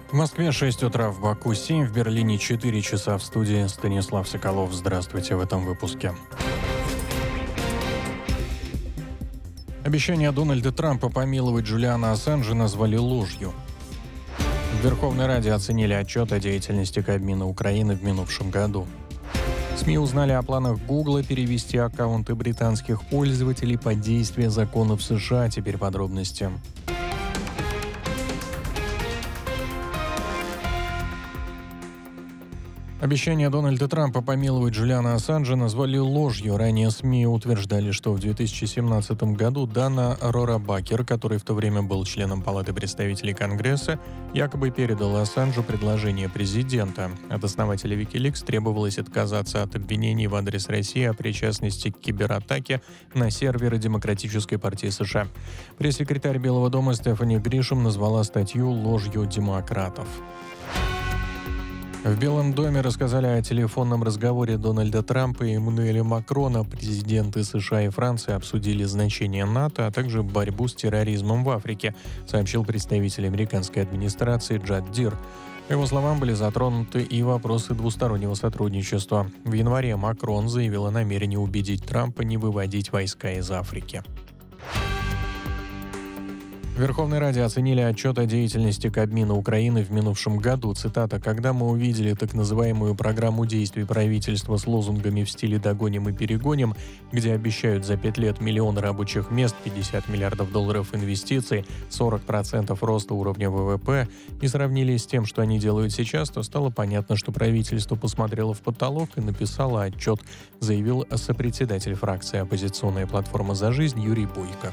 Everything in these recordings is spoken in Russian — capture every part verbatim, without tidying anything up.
В Москве шесть утра, в Баку семь, в Берлине четыре часа. В студии Станислав Соколов. Здравствуйте в этом выпуске. Обещание Дональда Трампа помиловать Джулиана Ассанжа назвали ложью. В Верховной Раде оценили отчет о деятельности Кабмина Украины в минувшем году. СМИ узнали о планах Гугла перевести аккаунты британских пользователей под действие законов США. Теперь подробности. Обещание Дональда Трампа помиловать Джулиана Ассанжа назвали ложью. Ранее СМИ утверждали, что в две тысячи семнадцатом году Дана Рорабакер, который в то время был членом Палаты представителей Конгресса, якобы передал Ассанжу предложение президента. От основателя Wikileaks требовалось отказаться от обвинений в адрес России о причастности к кибератаке на серверы Демократической партии США. Пресс-секретарь Белого дома Стефани Гришам назвала статью ложью демократов. В Белом доме рассказали о телефонном разговоре Дональда Трампа и Эммануэля Макрона. Президенты США и Франции обсудили значение НАТО, а также борьбу с терроризмом в Африке, сообщил представитель американской администрации Джад Дир. По его словам, были затронуты и вопросы двустороннего сотрудничества. В январе Макрон заявил о намерении убедить Трампа не выводить войска из Африки. В Верховной Раде оценили отчет о деятельности Кабмина Украины в минувшем году. Цитата: «Когда мы увидели так называемую программу действий правительства с лозунгами в стиле «догоним и перегоним», где обещают за пять лет миллион рабочих мест, пятьдесят миллиардов долларов инвестиций, сорок процентов роста уровня ВВП, и сравнили с тем, что они делают сейчас, то стало понятно, что правительство посмотрело в потолок и написало отчет», заявил сопредседатель фракции «Оппозиционная платформа за жизнь» Юрий Бойко.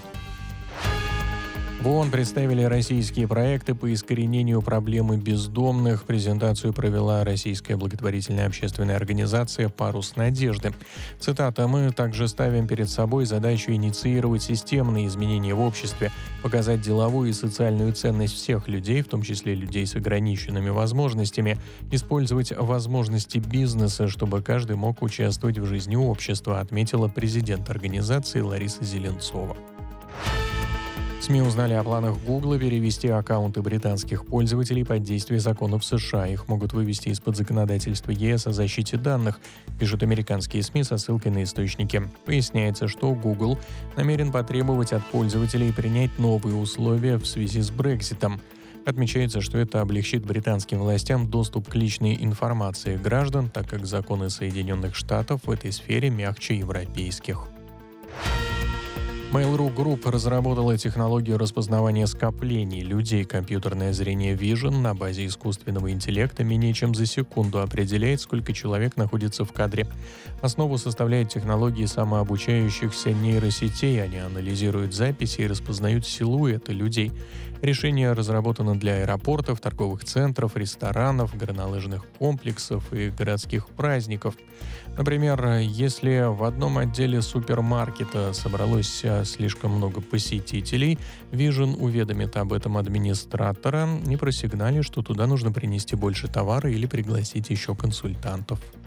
В ООН представили российские проекты по искоренению проблемы бездомных. Презентацию провела российская благотворительная общественная организация «Парус надежды». Цитата: «Мы также ставим перед собой задачу инициировать системные изменения в обществе, показать деловую и социальную ценность всех людей, в том числе людей с ограниченными возможностями, использовать возможности бизнеса, чтобы каждый мог участвовать в жизни общества», отметила президент организации Лариса Зеленцова. СМИ узнали о планах Гугла перевести аккаунты британских пользователей под действие законов США. Их могут вывести из-под законодательства ЕС о защите данных, пишут американские СМИ со ссылкой на источники. Поясняется, что Google намерен потребовать от пользователей принять новые условия в связи с Брекситом. Отмечается, что это облегчит британским властям доступ к личной информации граждан, так как законы Соединенных Штатов в этой сфере мягче европейских. Mail.ru Group разработала технологию распознавания скоплений людей. Компьютерное зрение Vision на базе искусственного интеллекта менее чем за секунду определяет, сколько человек находится в кадре. Основу составляют технологии самообучающихся нейросетей. Они анализируют записи и распознают силуэты людей. Решение разработано для аэропортов, торговых центров, ресторанов, горнолыжных комплексов и городских праздников. Например, если в одном отделе супермаркета собралось слишком много посетителей, Vision уведомит об этом администратора и просигналит, что туда нужно принести больше товара или пригласить еще консультантов.